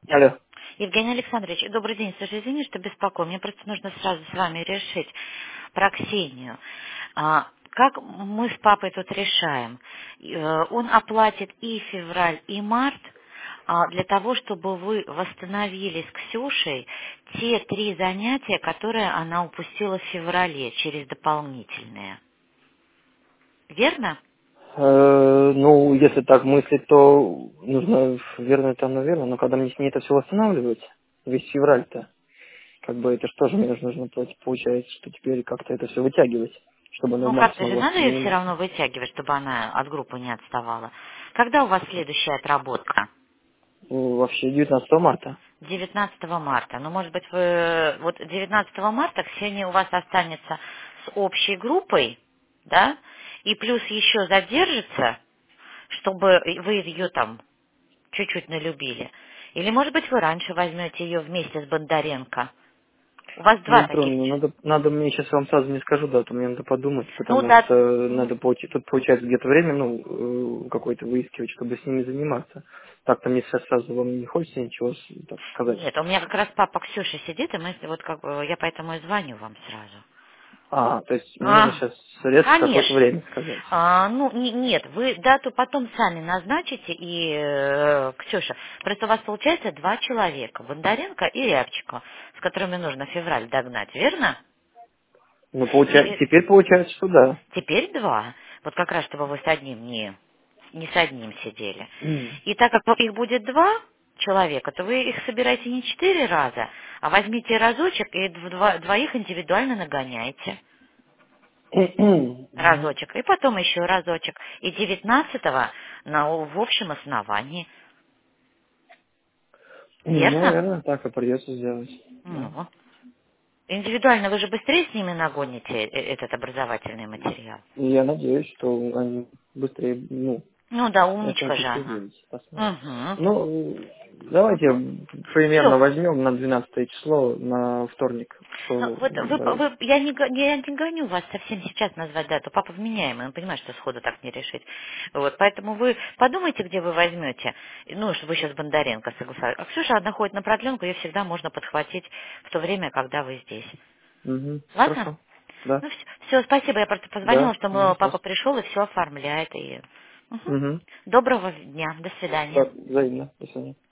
Алло. Евгений Александрович, добрый день. Слушай, извини, что беспокою. Мне просто нужно сразу с вами решить про Ксению. Как мы с папой тут решаем? Он оплатит и февраль, и март для того, чтобы вы восстановили с Ксюшей те 3 занятия, которые она упустила в феврале через дополнительные. Верно? Ну, если так мыслить, то нужно, верно, там, наверное, но когда мне с ней это все восстанавливать, весь февраль-то, как бы это что же мне нужно платить, получается, что теперь как-то это все вытягивать, чтобы она в Ну, марте как-то же смогла с надо этим ее все заниматься. равно вытягивать, чтобы она от группы не отставала. Когда у вас следующая отработка? Ну, вообще 19 марта. 19 марта. Ну, может быть, вы... Вот 19 марта Ксения у вас останется с общей группой, да? И плюс еще задержится, чтобы вы ее там чуть-чуть налюбили. Или, может быть, вы раньше возьмете ее вместе с Бондаренко. У вас два Мария таких. Петровна, надо мне сейчас вам сразу не скажу дату, мне надо подумать, Ну, потому да. что надо тут получается где-то время, какое-то выискивать, чтобы с ними заниматься. Так-то мне сейчас сразу вам не хочется ничего так сказать. Нет, у меня как раз папа Ксюша сидит, и мы вот как бы, я поэтому и звоню вам сразу. То есть мне нужно сейчас резко какое-то Конечно. время сказать. Ну, нет, вы дату потом сами назначите, и, Ксюша, просто у вас получается 2 человека, Бондаренко и Рябчикова, с которыми нужно февраль догнать, верно? Ну, И теперь получается, что да. теперь 2. Вот как раз, чтобы вы с одним не с одним сидели. М. И так как их будет 2 человека, то вы их собираете не 4 раза, а возьмите разочек и двоих индивидуально нагоняйте. Мгм. Разочек, и потом еще разочек. И 19-го в общем основании. Верно? Наверное, так и придется сделать. Да. Ну, индивидуально вы же быстрее с ними нагоните этот образовательный материал. И я надеюсь, что они быстрее, Ну да, это умничка же она. эффективнее. Посмотрим. Угу. Ну, давайте примерно Все. возьмем на 12 число, на вторник. Ну, Что, вот давайте. я не гоню вас совсем сейчас назвать дату. Папа вменяемый, он понимает, что сходу так не решить. Вот, поэтому вы подумайте, где вы возьмете. Ну, чтобы вы сейчас Бондаренко согласовали. А Ксюша, одна ходит на продленку, ее всегда можно подхватить в то время, когда вы здесь. Угу. Ладно? Хорошо. Да. Ну, все, спасибо. Я просто Да, позвонила, что не папа вопрос. пришел и все оформляет. И... Мгм. Угу. Доброго дня. До свидания. Да, взаимно. До свидания.